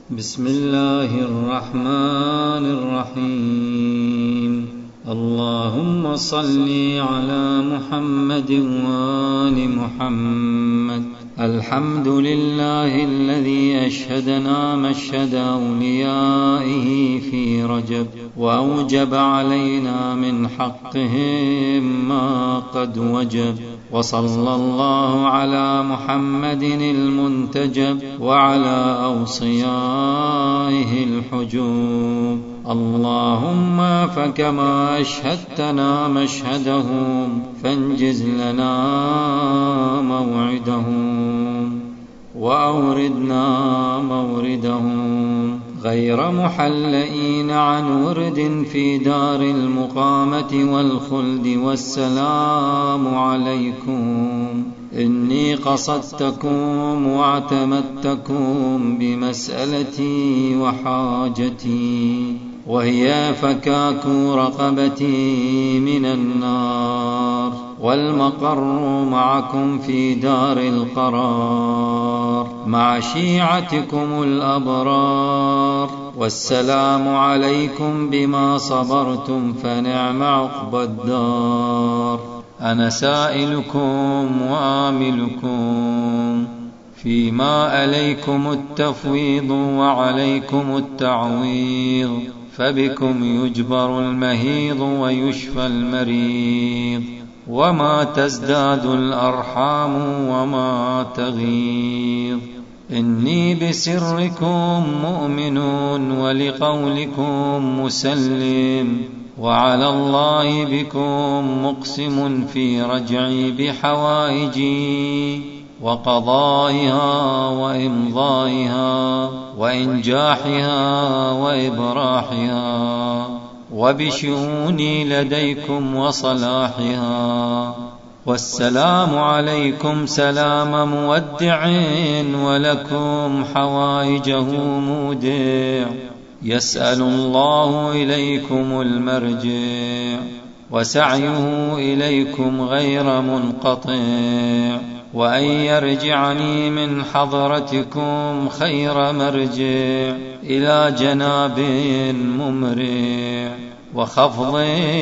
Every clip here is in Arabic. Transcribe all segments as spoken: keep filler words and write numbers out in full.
بسم الله الرحمن الرحيم. اللهم صل على محمد وآل محمد. الحمد لله الذي أشهدنا مشهد أوليائه في رجب، وأوجب علينا من حقهم ما قد وجب، وصلى الله على محمد المنتجب وعلى أوصيائه الحجوب. اللهم فكما أشهدتنا مشهدهم فانجز لنا موعدهم وأوردنا موردهم غير محلئين عن ورد في دار المقامة والخلد. والسلام عليكم. إني قصدتكم واعتمدتكم بمسألتي وحاجتي، وهي فكاك رقبتي من النار، والمقر معكم في دار القرار مع شيعتكم الأبرار. والسلام عليكم بما صبرتم فنعم عقبى الدار. أنا سائلكم وآملكم فيما عليكم التفويض وعليكم التعويض، فبكم يجبر المهيض ويشفى المريض، وما تزداد الأرحام وما تغيض. إني بسركم مؤمن ولقولكم مسلم، وعلى الله بكم مقسم في رجعي بحوائجي وقضائها وإمضائها وإنجاحها وإبراحها، وبشؤوني لديكم وصلاحها. والسلام عليكم سلام مودع، ولكم حوائجه مودع. يسأل الله إليكم المرجع، وسعيه إليكم غير منقطع، وأن يرجعني من حضرتكم خير مرجع إلى جناب ممرع، وخفض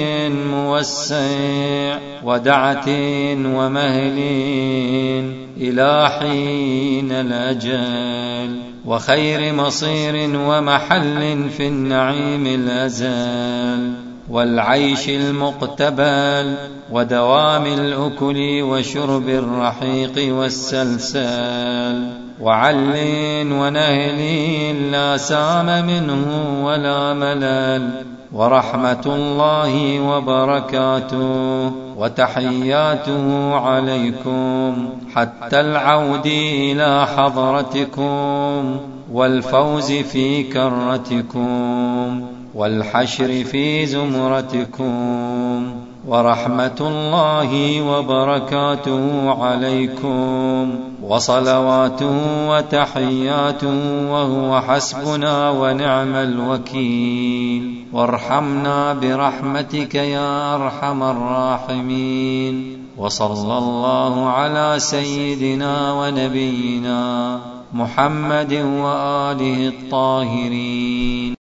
موسع، ودعة ومهل إلى حين الأجل، وخير مصير ومحل في النعيم الأزل، والعيش المقتبل، ودوام الأكل وشرب الرحيق والسلسال، وعل ونهل لا سام منه ولا ملل. ورحمة الله وبركاته وتحياته عليكم حتى العود إلى حضرتكم، والفوز في كرتكم، والحشر في زمرتكم. ورحمة الله وبركاته عليكم، وصلواته وتحياته، وهو حسبنا ونعم الوكيل. وارحمنا برحمتك يا أرحم الراحمين. وصلى الله على سيدنا ونبينا محمد وآله الطاهرين.